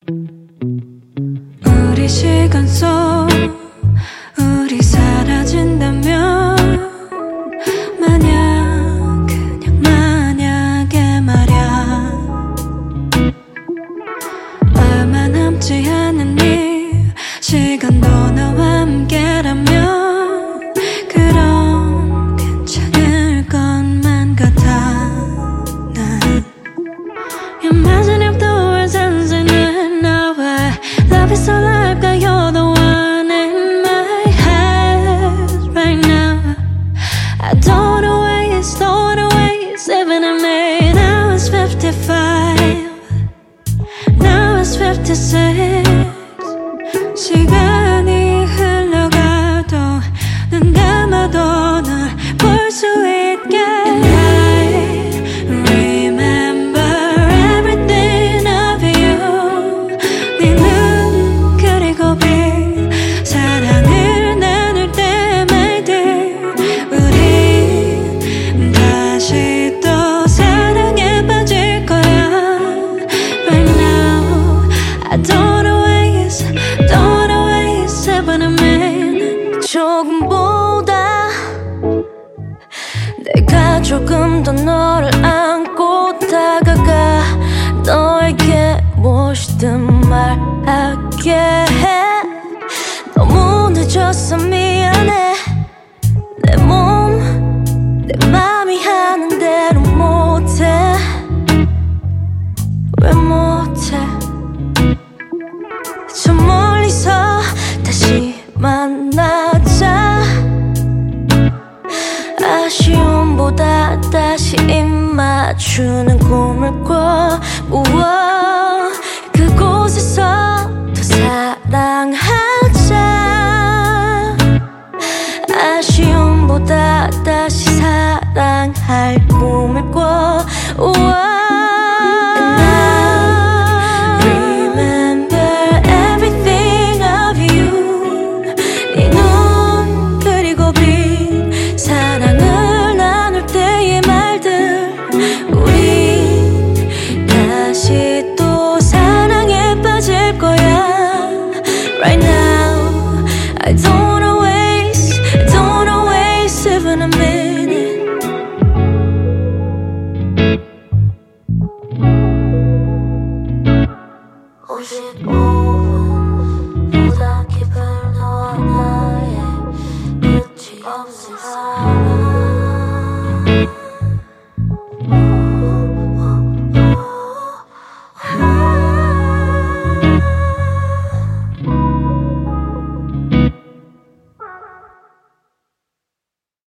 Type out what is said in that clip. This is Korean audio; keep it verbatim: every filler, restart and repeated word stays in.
우리 시간 속 우리 사라진다면 만약 그냥 만약에 말야 얼마 남지 않은 이 시간도 너와 함께라면 그럼 괜찮을 것만 같아. 난 Imagine if the words ended in our way. Love is so alive, got you're the one in my head right now. I don't wanna waste, don't wanna waste even a minute. Now it's fifty-five, now it's fifty-six. 시간이 흘러가도 눈 감아도 널 볼 수 있게. And I remember everything of you. 네 눈 그리고 빛 사랑을 나눌 때 말들. 우린 다시 또 사랑에 빠질 거야. Right now I don't wanna waste, don't wanna waste even a minute. 조금보다 내가 조금 더 너를 안고 다가가 너에게 무엇이든 말하게 해. 너무 늦었어 미안해. 내 몸, 내 맘이 하는 대로 못해. 왜 못해? 저 멀리서 다시 만나자. 아쉬움보다 다시 입 맞추는 꿈을 꿔. 우와, 그곳에서 더 사랑하자. 아쉬움보다 다시 사랑할 꿈을 꿔. 우와. Right now, I don't wanna waste, don't wanna waste even a minute. Was it all?